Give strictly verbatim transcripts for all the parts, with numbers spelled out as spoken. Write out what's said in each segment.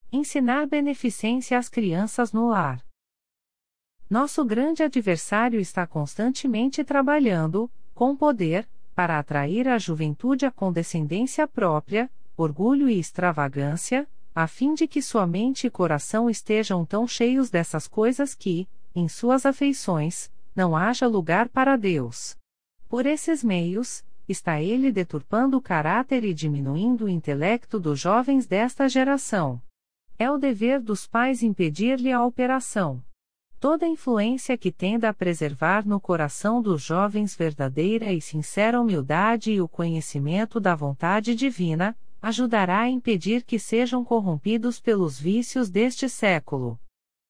Ensinar beneficência às crianças no lar. Nosso grande adversário está constantemente trabalhando, com poder, para atrair à juventude a condescendência própria, orgulho e extravagância, a fim de que sua mente e coração estejam tão cheios dessas coisas que, em suas afeições, não haja lugar para Deus. Por esses meios, está ele deturpando o caráter e diminuindo o intelecto dos jovens desta geração. É o dever dos pais impedir-lhe a operação. Toda influência que tenda a preservar no coração dos jovens verdadeira e sincera humildade e o conhecimento da vontade divina, ajudará a impedir que sejam corrompidos pelos vícios deste século.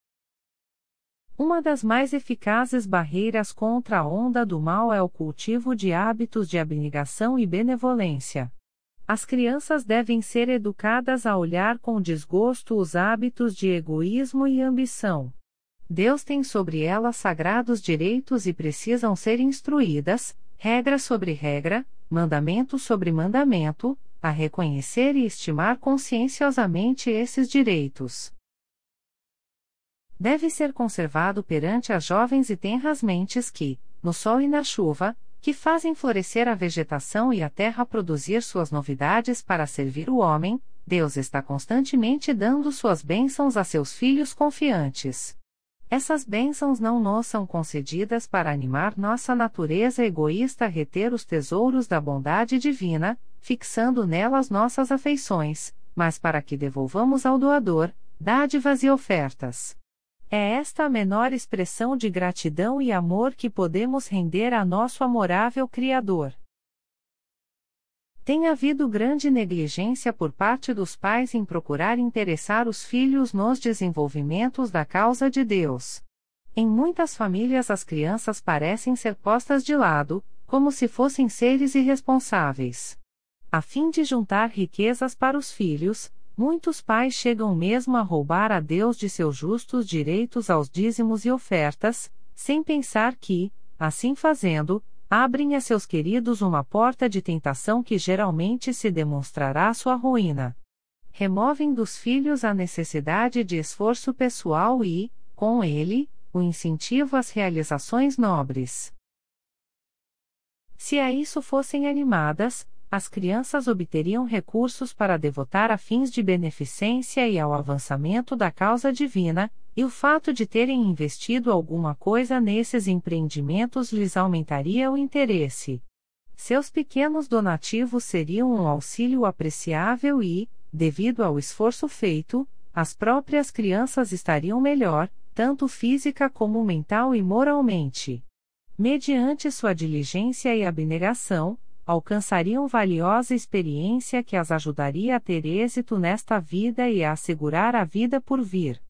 Uma das mais eficazes barreiras contra a onda do mal é o cultivo de hábitos de abnegação e benevolência. As crianças devem ser educadas a olhar com desgosto os hábitos de egoísmo e ambição. Deus tem sobre elas sagrados direitos e precisam ser instruídas, regra sobre regra, mandamento sobre mandamento, a reconhecer e estimar conscienciosamente esses direitos. Deve ser conservado perante as jovens e tenras mentes que, no sol e na chuva, que fazem florescer a vegetação e a terra produzir suas novidades para servir o homem, Deus está constantemente dando suas bênçãos a seus filhos confiantes. Essas bênçãos não nos são concedidas para animar nossa natureza egoísta a reter os tesouros da bondade divina, fixando nelas nossas afeições, mas para que devolvamos ao doador dádivas e ofertas. É esta a menor expressão de gratidão e amor que podemos render a nosso amorável Criador. Tem havido grande negligência por parte dos pais em procurar interessar os filhos nos desenvolvimentos da causa de Deus. Em muitas famílias as crianças parecem ser postas de lado, como se fossem seres irresponsáveis. A fim de juntar riquezas para os filhos, muitos pais chegam mesmo a roubar a Deus de seus justos direitos aos dízimos e ofertas, sem pensar que, assim fazendo, abrem a seus queridos uma porta de tentação que geralmente se demonstrará sua ruína. Removem dos filhos a necessidade de esforço pessoal e, com ele, o incentivo às realizações nobres. Se a isso fossem animadas, as crianças obteriam recursos para devotar a fins de beneficência e ao avançamento da causa divina, e o fato de terem investido alguma coisa nesses empreendimentos lhes aumentaria o interesse. Seus pequenos donativos seriam um auxílio apreciável e, devido ao esforço feito, as próprias crianças estariam melhor, tanto física como mental e moralmente. Mediante sua diligência e abnegação, alcançariam valiosa experiência que as ajudaria a ter êxito nesta vida e a assegurar a vida por vir.